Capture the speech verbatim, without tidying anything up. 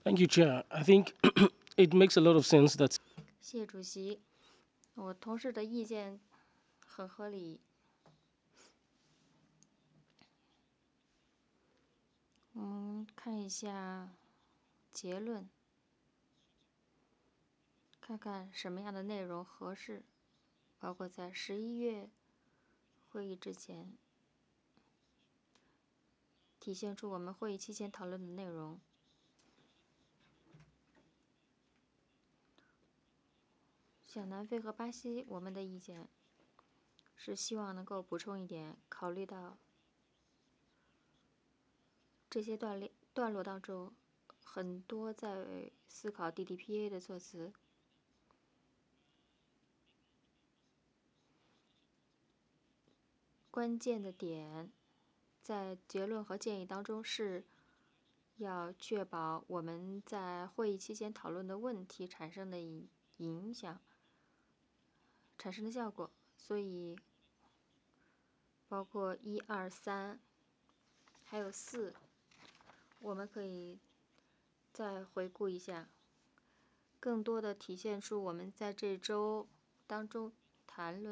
Thank you, Chair. I think it makes a lot of sense that 谢谢主席，我同事的意见很合理。我们看一下结论，看看什么样的内容合适，包括在十一月会议之前体现出我们会议期间讨论的内容。像南非和巴西，我们的意见是希望能够补充一点，考虑到这些段列段落当中，很多在思考 D D P A 的措辞。关键的点在结论和建议当中是要确保我们在会议期间讨论的问题产生的影响、产生的效果，所以包括一二三还有四，我们可以再回顾一下，更多的体现出我们在这周当中谈论。